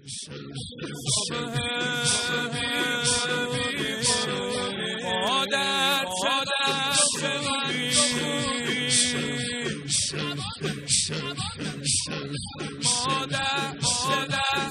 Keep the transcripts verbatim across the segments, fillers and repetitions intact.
مادر چقدر مادر مادر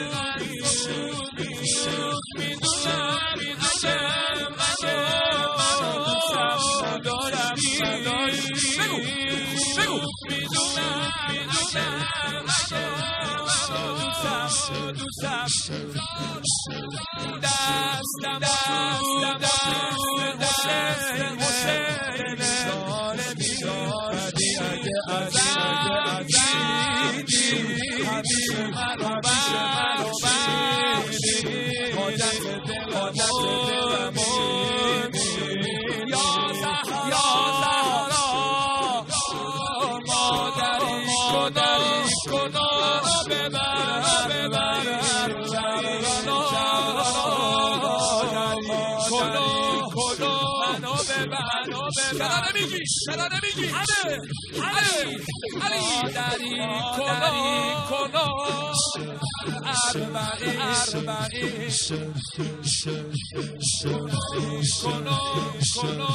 میدونم اگه اگه منو دوستم دارم بگو بگو میدونم اگه اگه منو دوستم دوستم دستم دستم دستم حسین ظالمی بدی اگه عزیزی حبیب منو بردی حاجت دلمون یا زهرا مادری مادری کنا ببر ببر کنا کنا منو ببر چرا نمیگی چرا نمیگی علی علی علی مادری کنا کنا اربعی اربعی کنا کنا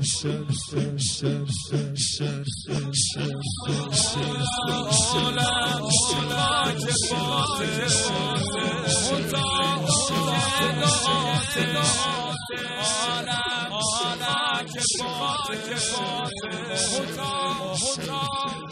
اولا اولا که باته اولا اولا اولا که باته که باته اولا اولا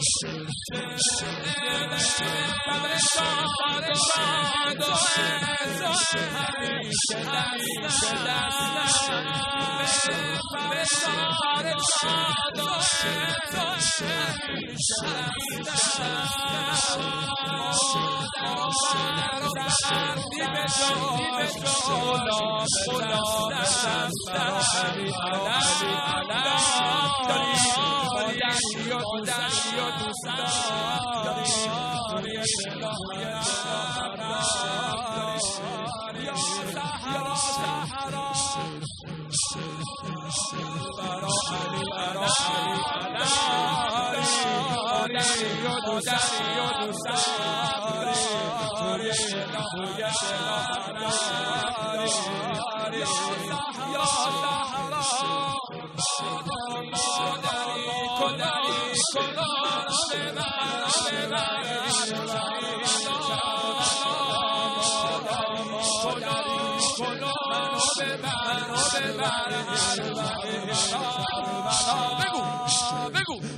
بگو بگو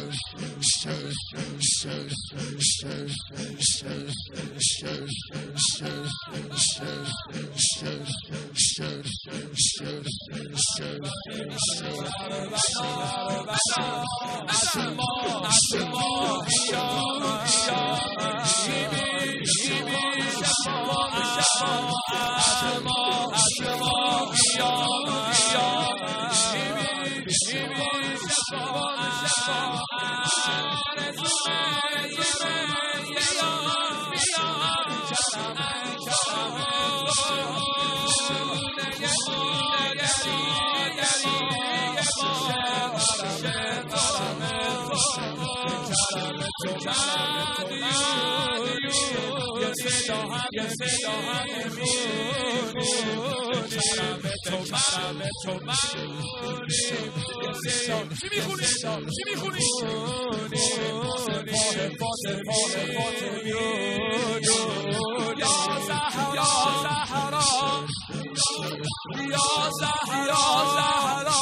چی میخونی؟ چی میخونی؟ یا زهرا یا زهرا یا زهرا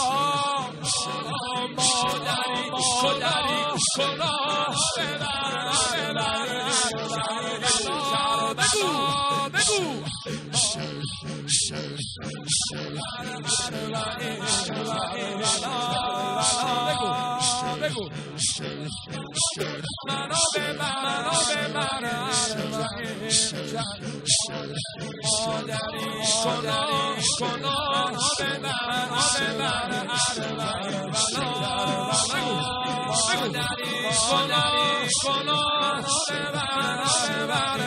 مادری مادری کنا بگو بگو بگو منو ببر منو ببر مادری کنا کنا ببر ببر مادری کنا کنا ببر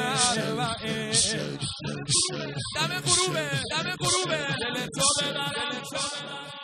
دم غروبه دم غروبه دل تو ببر